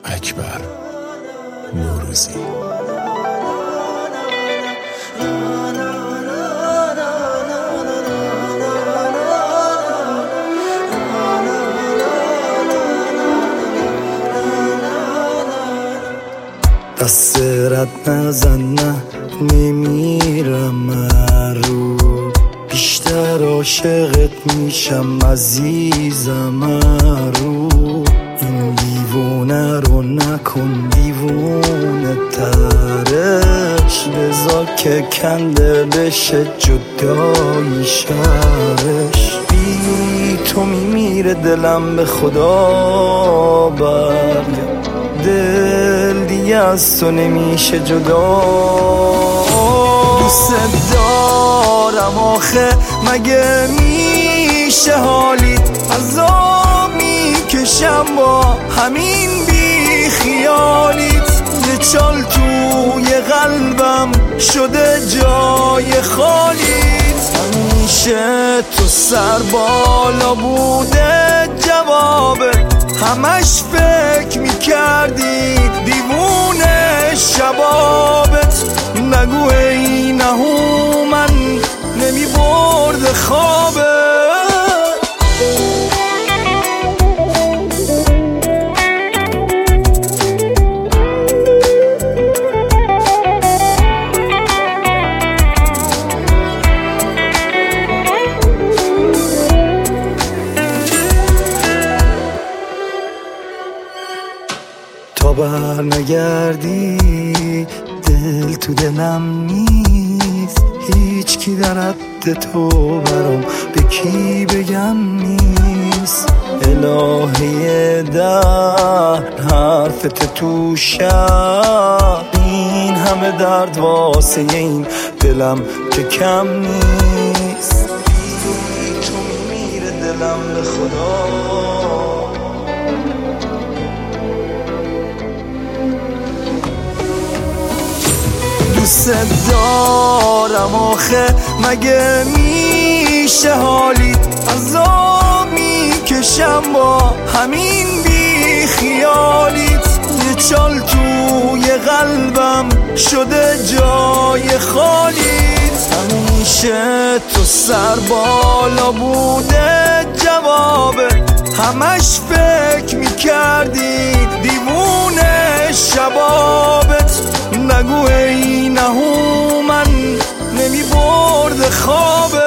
اکبر نوروزی. دست رد نزن، نه نمیرم رو، بیشتر عاشقت میشم عزیزم رو. این دیوونه رو نکن دیوونه ترش، بذار که کنده بشه جدایی شرش. بی تو میمیره دلم، به خدا برگرد، دل دیگه از تو نمیشه جدا. دوست دارم آخه مگه میشه حالیت، عذاب میکشم با همین بی خیالیت. یه چال توی قلبم شده جای خالیت، همیشه تو سر بالا بوده جوابت، همش فکر میکردی دیوونه شبابت. نگو ای نهومن نمیبرد خوابت. تا بر نگردی دل تو دلم نیست، هیچ کی در حد تو برام به کی بگم نیست. الهی در حرفت تو شب، این همه درد واسه این دلم که کم نیست. بی تو میمیره دلم، به خدا دوست دارم آخه مگه میشه حالیت، عذاب میکشم با همین بی خیالیت. یه چال توی قلبم شده جای خالیت، همیشه تو سر بالا بوده جوابت، همش فکر میکردی دیوونه شبابت. نگو ای نهومن نمیبرد خوابت.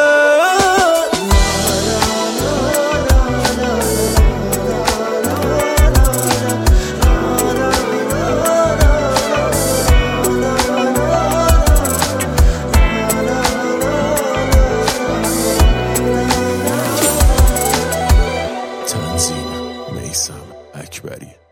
تنظیم میثم اکبری.